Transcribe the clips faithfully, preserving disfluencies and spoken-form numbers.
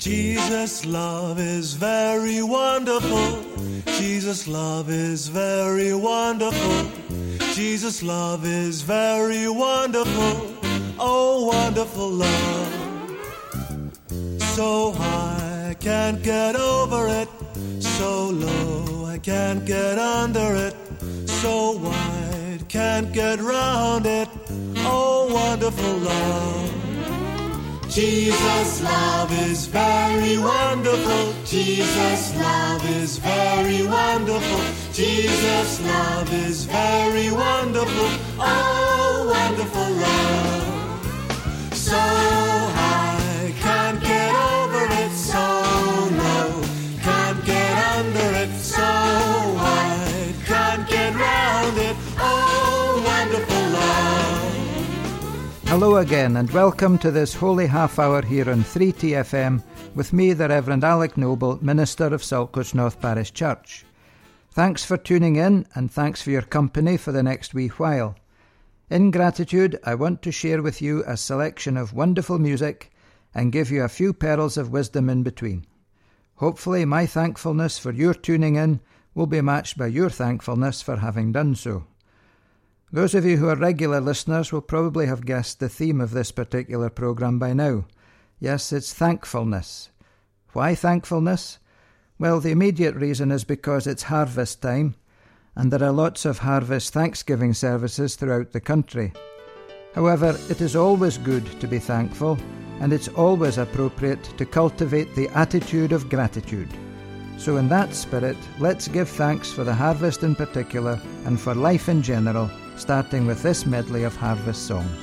Jesus' love is very wonderful. Jesus' love is very wonderful. Jesus' love is very wonderful. Oh, wonderful love. So high, I can't get over it. So low, I can't get under it. So wide, can't get round it. Oh, wonderful love. Jesus' love is very wonderful. Jesus' love is very wonderful. Jesus' love is very wonderful. Oh, wonderful love. So high, can't get over it. So low, can't get under it. So wide, can't get round it. Oh, wonderful love. Hello again and welcome to this holy half hour here on three T F M with me, the Reverend Alec Noble, Minister of Saltcoats North Parish Church. Thanks for tuning in and thanks for your company for the next wee while. In gratitude, I want to share with you a selection of wonderful music and give you a few pearls of wisdom in between. Hopefully my thankfulness for your tuning in will be matched by your thankfulness for having done so. Those of you who are regular listeners will probably have guessed the theme of this particular programme by now. Yes, it's thankfulness. Why thankfulness? Well, the immediate reason is because it's harvest time, and there are lots of harvest Thanksgiving services throughout the country. However, it is always good to be thankful, and it's always appropriate to cultivate the attitude of gratitude. So in that spirit, let's give thanks for the harvest in particular, and for life in general, starting with this medley of harvest songs.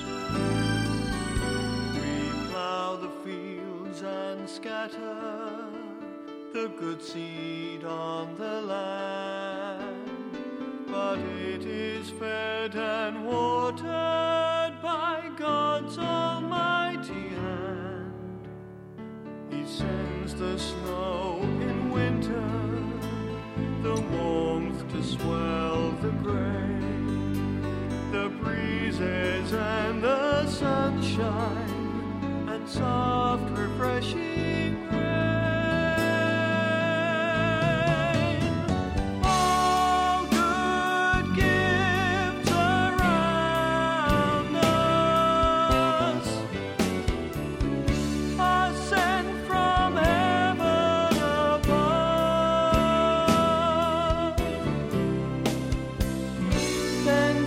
We plough the fields and scatter the good seed on the land, but it is fed and watered by God's almighty hand. He sends the snow in winter, the warmth to swell the grain, the breezes and the sunshine, and soft refreshing rain. All good gifts around us are sent from heaven above. Then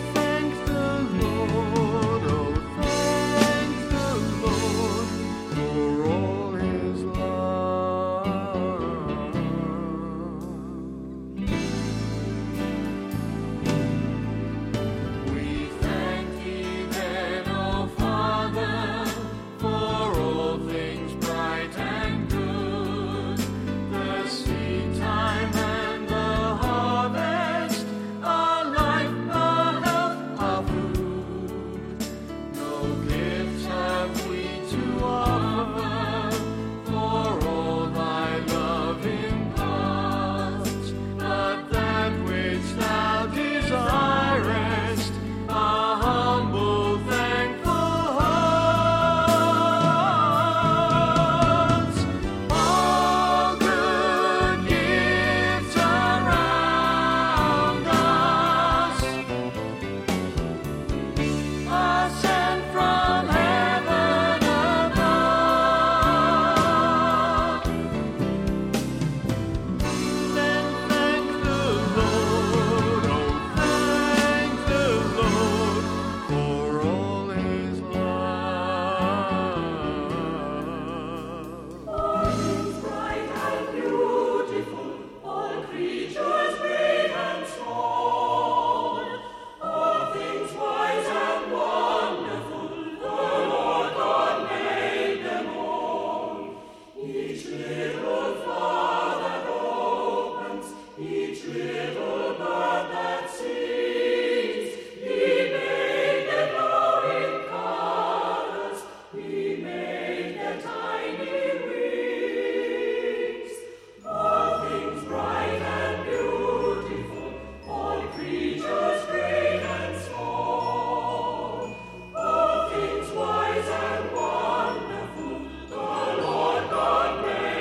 Wise and wonderful, the Lord God made.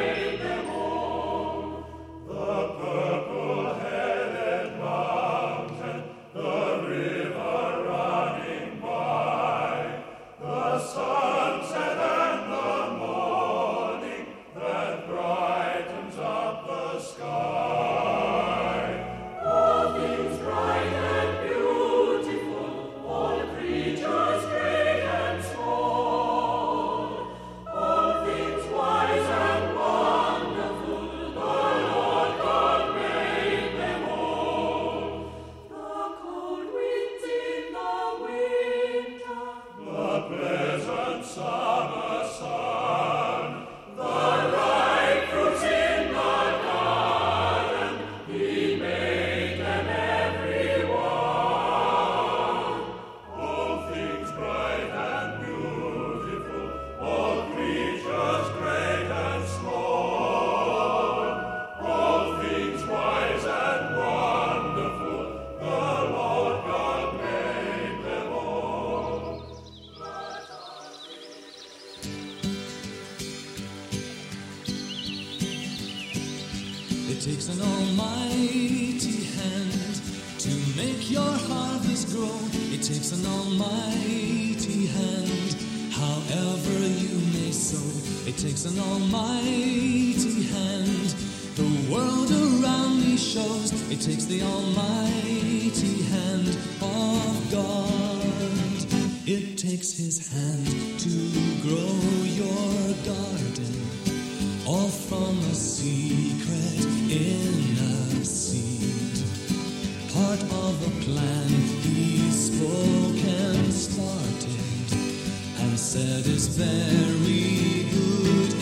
It takes an almighty hand to make your harvest grow. It takes an almighty hand, however you may sow. It takes an almighty hand. The world around me shows it takes the almighty hand of God. It takes his hand to grow your garden, all from a secret inner seed, part of a plan he spoke and started, and said is very good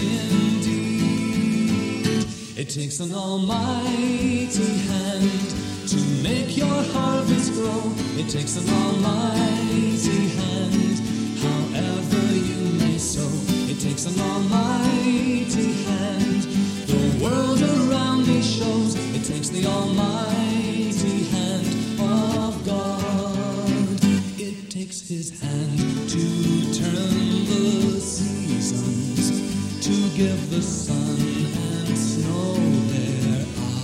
indeed. It takes an almighty hand to make your harvest grow. It takes an almighty hand, however you may sow. It takes an almighty hand. The world around me shows it takes the almighty hand of God. It takes his hand to turn the seasons, to give the sun and snow their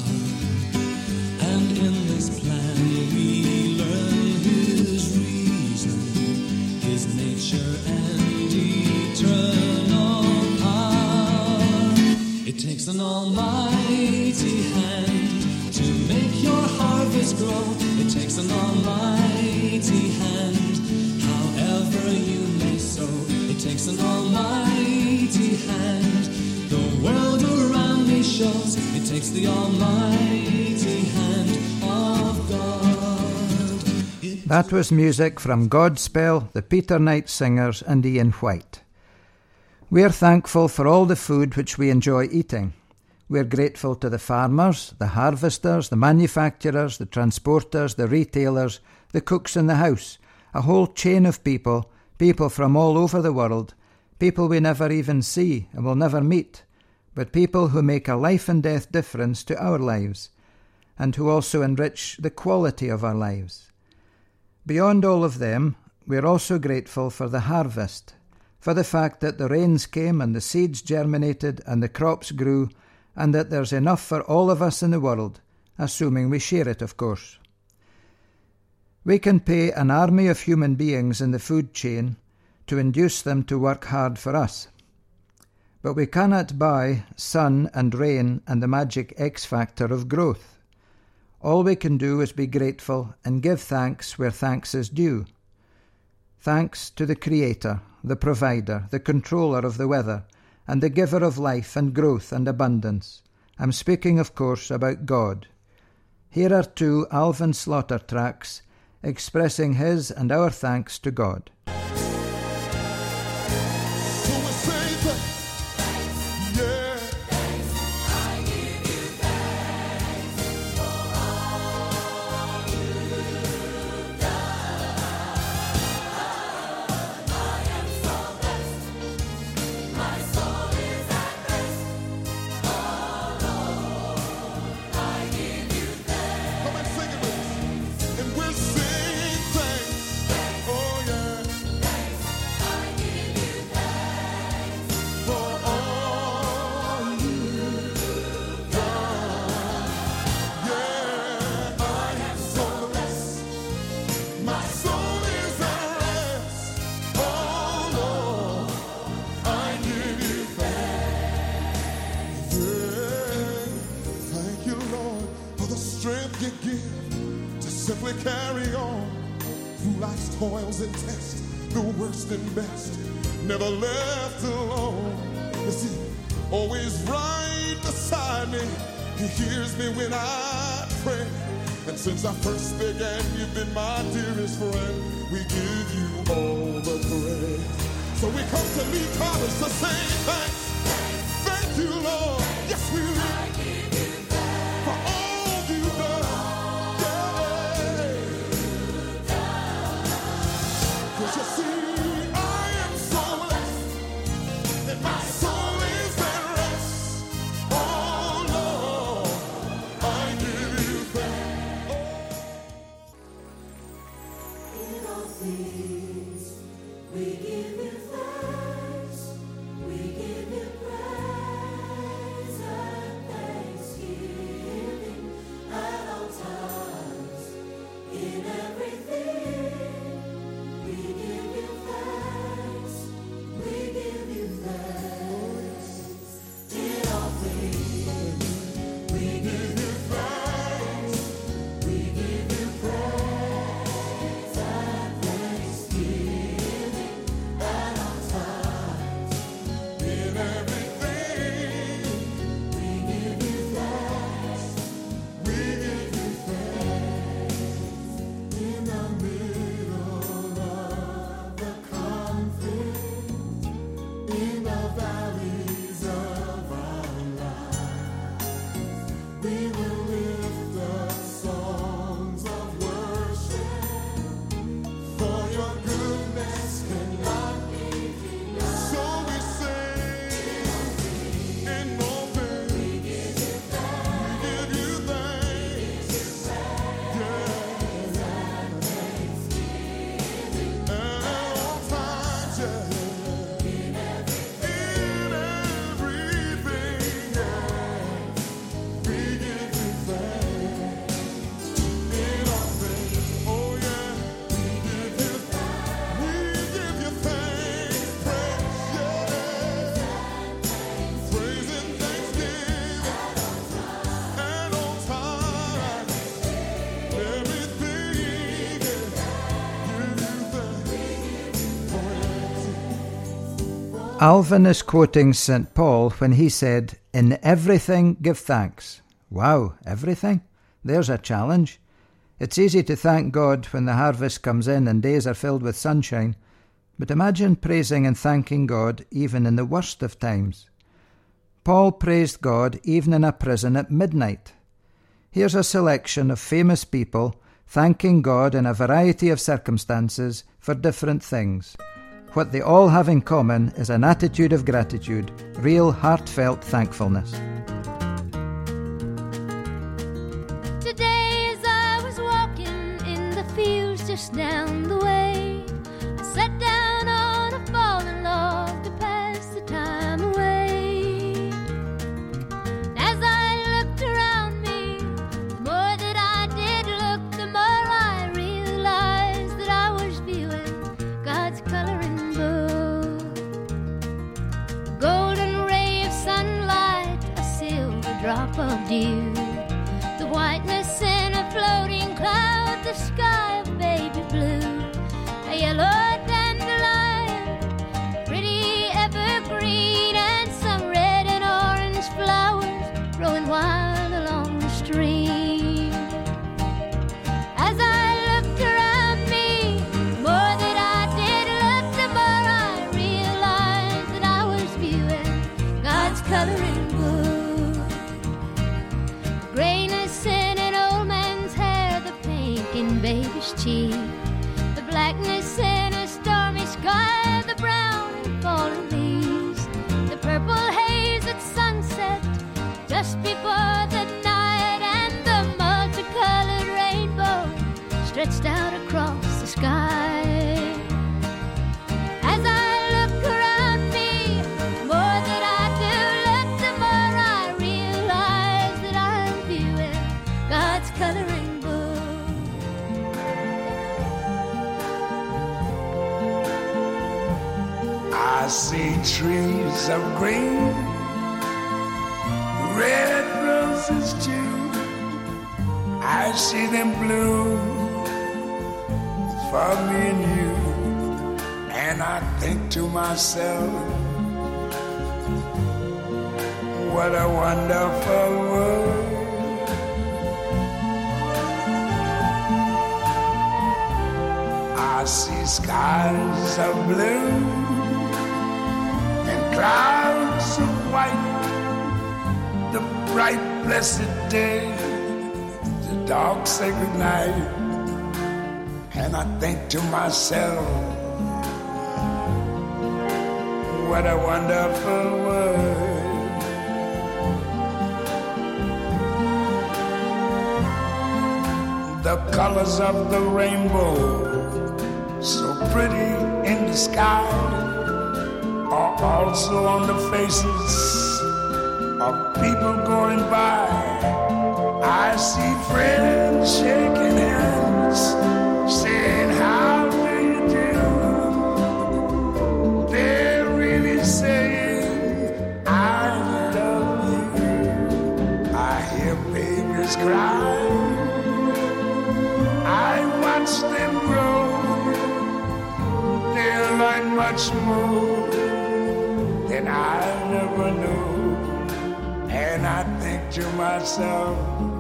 hour. And in this plan we learn his reason, his nature and eternal power. It takes an almighty hand to make your harvest grow. It takes an almighty hand, however you may sow. It takes an almighty hand. The world around me shows it takes the almighty hand of God. It That was music from Godspell, the Peter Knight Singers and Ian White. We are thankful for all the food which we enjoy eating. We are grateful to the farmers, the harvesters, the manufacturers, the transporters, the retailers, the cooks in the house, a whole chain of people, people from all over the world, people we never even see and will never meet, but people who make a life and death difference to our lives, and who also enrich the quality of our lives. Beyond all of them, we are also grateful for the harvest, for the fact that the rains came and the seeds germinated and the crops grew, and that there's enough for all of us in the world, assuming we share it, of course. We can pay an army of human beings in the food chain to induce them to work hard for us. But we cannot buy sun and rain and the magic X factor of growth. All we can do is be grateful and give thanks where thanks is due. Thanks to the Creator, the Provider, the Controller of the weather, and the Giver of life and growth and abundance. I'm speaking, of course, about God. Here are two Alvin Slaughter tracks expressing his and our thanks to God. Carry on through life's toils and tests, the worst and best, never left alone. You see, always right beside me, he hears me when I pray. And since I first began, you've been my dearest friend. We give you all the praise. So we come to Lee College to say thanks. Thank you, Lord. Yes, we will. For all you've done. You see, I am so blessed, and my soul is at rest. Oh, Lord, I give you thanks. In all things, we give you thanks, we give you praise. Alvin is quoting Saint Paul when he said, "In everything give thanks." Wow, everything? There's a challenge. It's easy to thank God when the harvest comes in and days are filled with sunshine, but imagine praising and thanking God even in the worst of times. Paul praised God even in a prison at midnight. Here's a selection of famous people thanking God in a variety of circumstances for different things. What they all have in common is an attitude of gratitude, real heartfelt thankfulness. Today as I was walking in the fields just down the way, I sat down on a fallen log to pass the time away. As I looked around me, the more that I did look, the more I realized that I was viewing God's coloring book. A golden ray of sunlight, a silver drop of dew, the whiteness in a floating cloud, the sky of baby blue, a yellow dandelion, pretty evergreen, and some red and orange flowers growing wild along the stream. As I looked around me, the more that I did look, the more I realized that I was viewing God's coloring book. The grayness in an old man's hair, the pink in baby's cheek, the blackness in a stormy sky, the brown in fallen leaves, the purple haze at sunset just before the night, and the multicolored rainbow stretched out across the sky. As I look around me, the more that I do look, the more I realize that I'm viewing God's coloring book. I see trees of green, red roses too. I see them bloom for me and you, and I think to myself, what a wonderful world. I see skies of blue and clouds of white, the bright blessed day, the dark sacred night, and I think to myself, what a wonderful world. The colors of the rainbow, so pretty in the sky, are also on the faces of people going by. I see friends shaking hands, saying, how do you do? They're really saying, I love you. I hear babies cry, I watch them grow. They'll learn much more than I never knew. And I think to myself,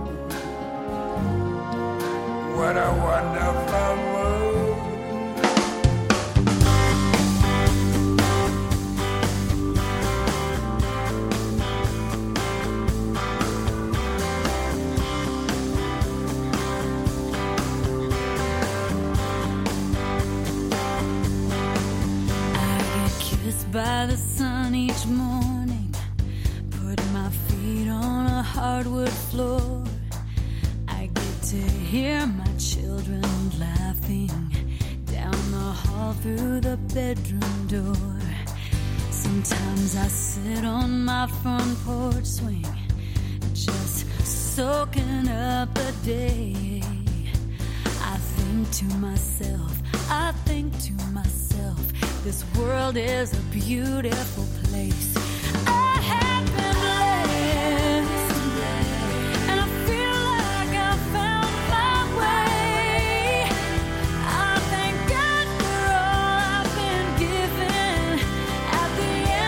what a wonderful world. By the sun each morning, put my feet on a hardwood floor. I get to hear my children laughing down the hall through the bedroom door. Sometimes I sit on my front porch swing, just soaking up the day. I think to myself, I think to myself, this world is a beautiful place. I have been blessed, and I feel like I found my way. I thank God for all I've been given. At the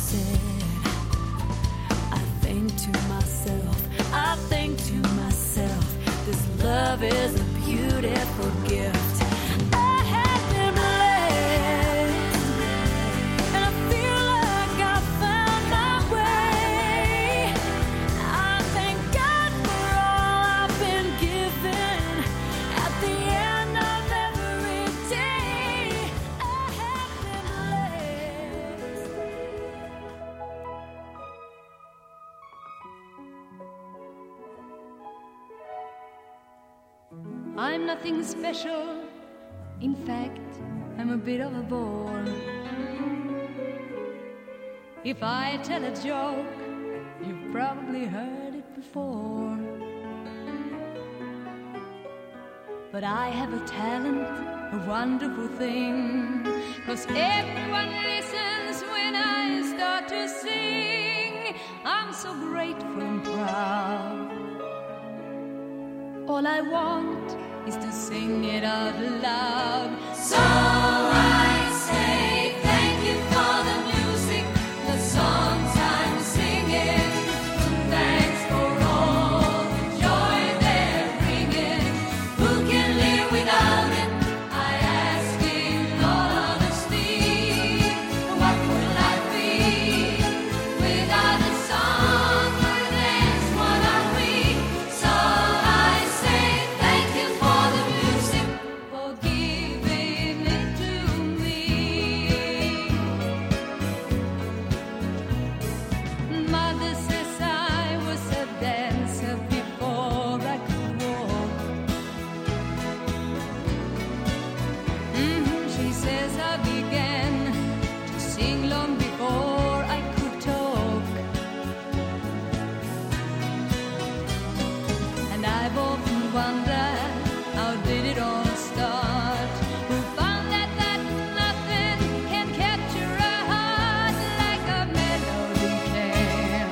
said, I think to myself, I think to myself, this love is a beautiful gift. I have been blessed, and I feel like I found my way. I thank God for all I've been given. At the end of every day, I have been blessed. I'm nothing special. In fact, I'm a bit of a bore. If I tell a joke, you've probably heard it before. But I have a talent, a wonderful thing, 'cause everyone listens when I start to sing. I'm so grateful and proud. All I want is to sing it out loud. So I say thank you for the music, the songs I'm singing. Thanks for all the joy they're bringing. Who can live without it? I ask in all honesty. What would life be without the song or dance? What are we? So I say thank you for the music, for giving it to me. Mother says I was a dancer before I could walk. Mhm, she says I began to sing long before I could talk. And I've often wondered, how did it all start? Who found that that nothing can capture a heart like a melody can?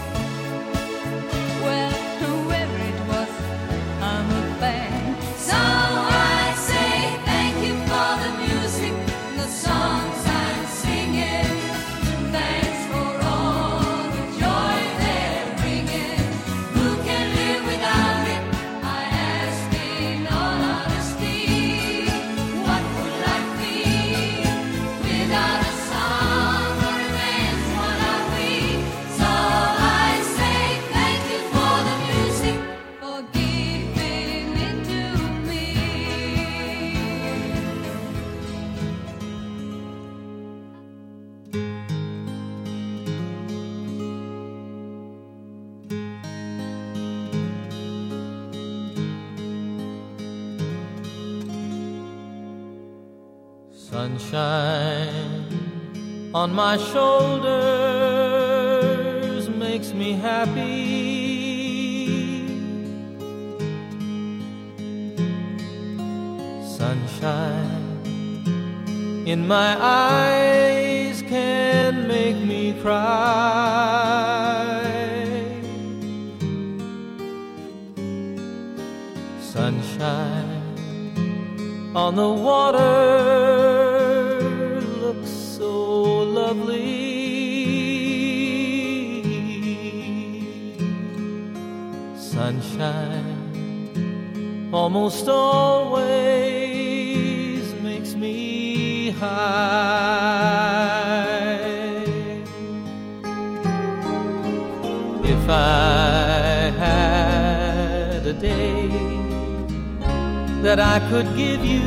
Well, whoever it was, I'm a fan. So I say thank you for the music, the songs I'm singing. Thanks for all the joy they're bringing. Who can live without it? I ask in all honesty. What would life be without a song or a dance? What are we? So I say thank you for the music, for giving it to me. Sunshine on my shoulders makes me happy. Sunshine in my eyes can make me cry. Sunshine on the water looks so lovely. Sunshine almost always makes me high. If I had a day that I could give you,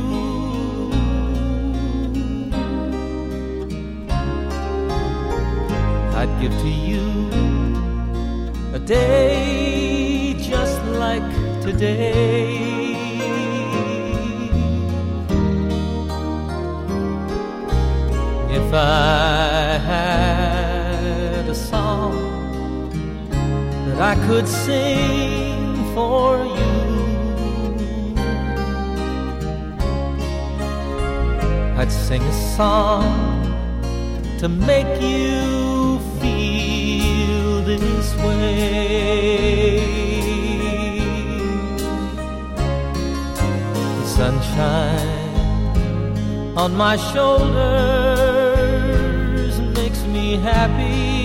I'd give to you a day just like today. If I had a song that I could sing for you, I'd sing a song to make you feel this way. The sunshine on my shoulders makes me me happy.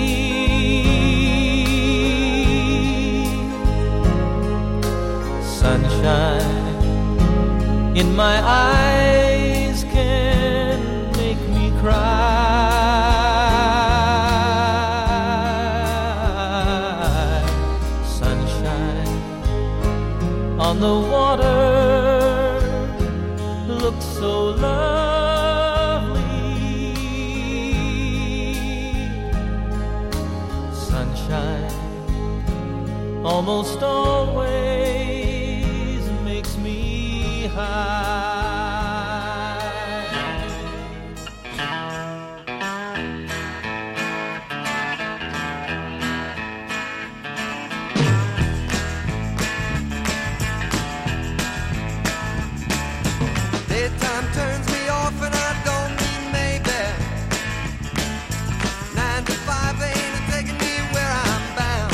Sunshine in my eyes can make me cry. Sunshine on the water looks so lovely. Sunshine almost always makes me high. Daytime turns me off and I don't mean maybe. Nine to five ain't taking me where I'm bound.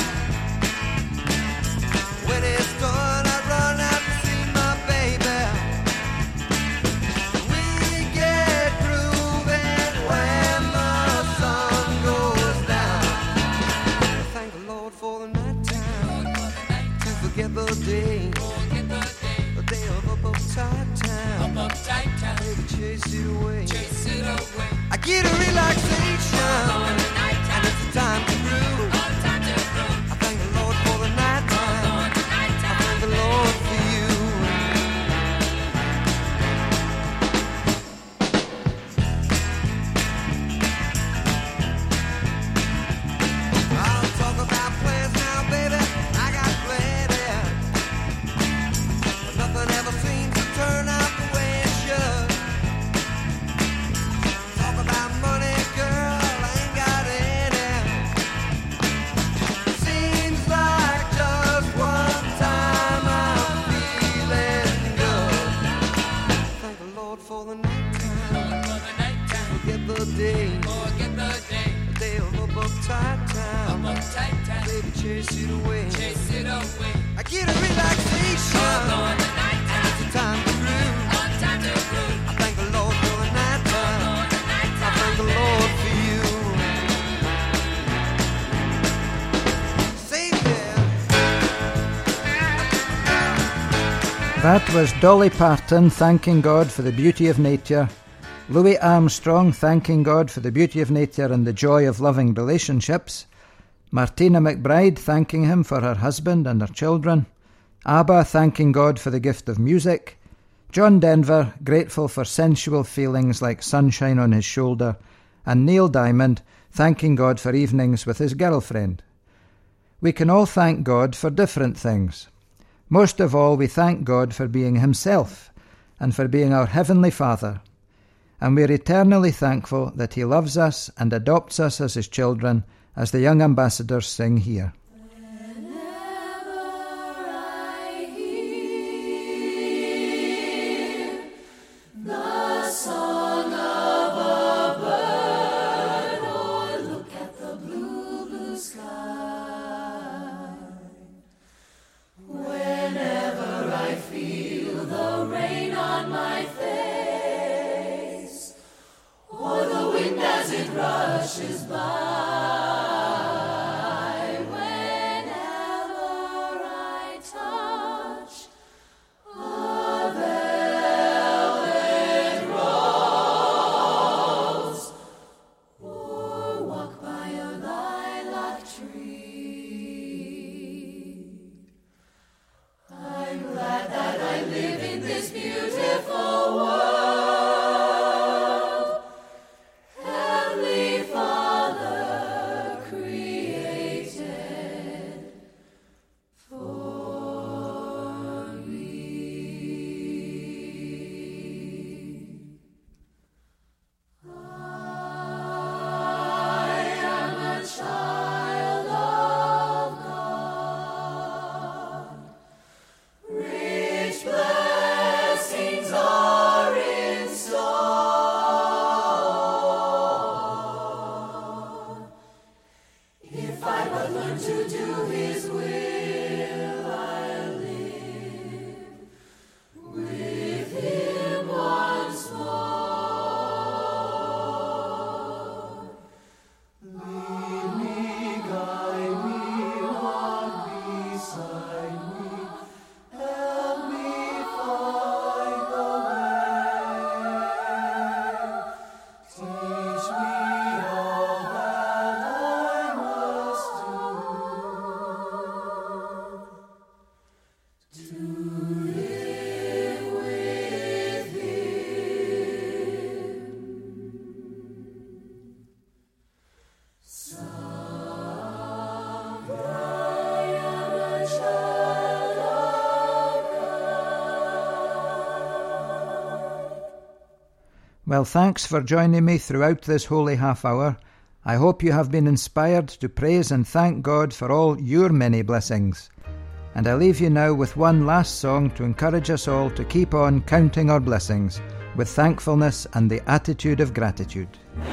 When it's done, I run out to see my baby. We get grooving when the sun goes down. Thank the Lord for the night time, to forget the day, the day of up uptight time. Baby, chase it away, chase it away. I get a relaxation, and it's the time to groove. I thank the Lord for the night time. I thank the Lord for you. I'll talk about plans now, baby. I got plenty, but nothing ever seems to turn out the way it should. Talk about money, girl, I ain't got any. Seems like just one time I'm feeling good. Thank the Lord for the night time. Forget the day, the day of up uptight time. Baby, chase it away, I get a relaxation, and it's a time to groove. I thank the Lord for the night time. I thank the Lord for you. Savior. That was Dolly Parton thanking God for the beauty of nature, Louis Armstrong thanking God for the beauty of nature and the joy of loving relationships, Martina McBride thanking him for her husband and her children, ABBA thanking God for the gift of music, John Denver grateful for sensual feelings like sunshine on his shoulder, and Neil Diamond thanking God for evenings with his girlfriend. We can all thank God for different things. Most of all, we thank God for being himself and for being our Heavenly Father. And we're eternally thankful that he loves us and adopts us as his children, as the young ambassadors sing here. Rushes by. When Well, thanks for joining me throughout this holy half hour. I hope you have been inspired to praise and thank God for all your many blessings. And I leave you now with one last song to encourage us all to keep on counting our blessings with thankfulness and the attitude of gratitude.